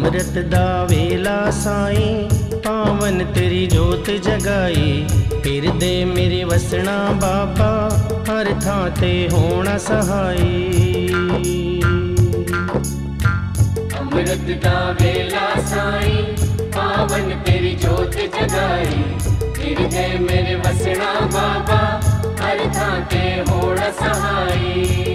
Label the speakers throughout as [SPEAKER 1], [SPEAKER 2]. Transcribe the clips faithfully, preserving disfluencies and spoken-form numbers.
[SPEAKER 1] अमृत दा वेला साईं पावन तेरी जोत जगाई। फिर दे मेरे वसना बाबा हर थां ते होना सहाई।
[SPEAKER 2] अमृत दा वेला साईं पावन तेरी जोत जगाई। फिर दे मेरे वसना बाबा हर थां ते होना सहाई।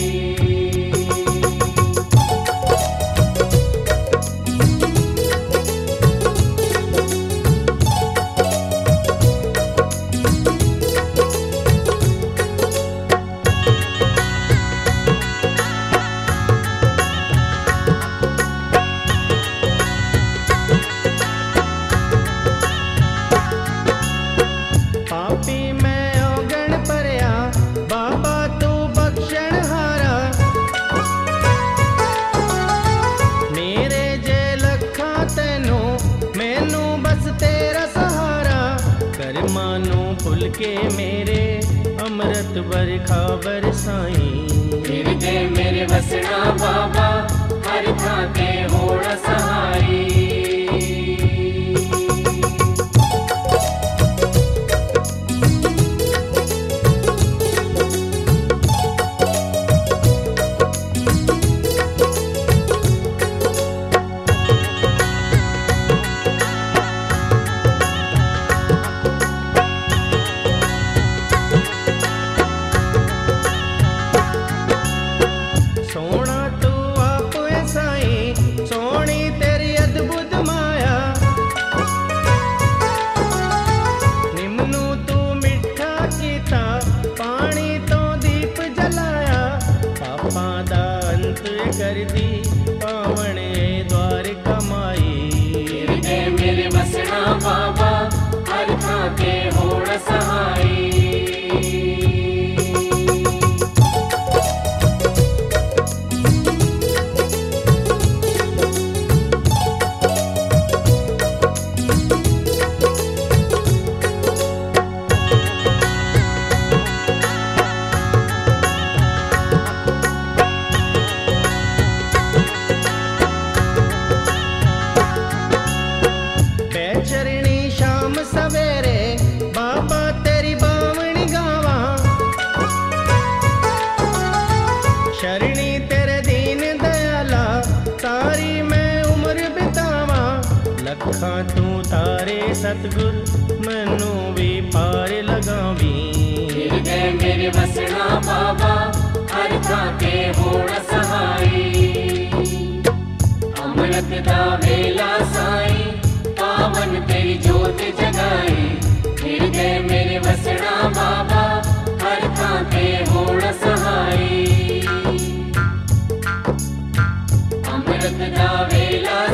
[SPEAKER 1] के मेरे अमृत बरखा बरसाई।
[SPEAKER 2] फिर दे मेरे वसना बाबा हर थां ते होना सहाई।
[SPEAKER 1] कर दी पावन द्वार कमाई।
[SPEAKER 2] फिर दे मेरे वसना बाबा हर थां ते होना सहाई।
[SPEAKER 1] चरणी शाम सवेरे बाबा तेरी बावनी गावा। शरणी तेरे दीन दयाला सारी मैं उम्र बितावा। लखा तू तारे सतगुर मैनू भी पार लगावी।
[SPEAKER 2] फिर दे मेरे वसना बाबा हर थां ते होना सहाई। अमृत दा वेला साईं पावन तेरी जोत जगाई। फिर दे मेरे वसना बाबा हर थां ते होना सहाई। अमृत दा वेला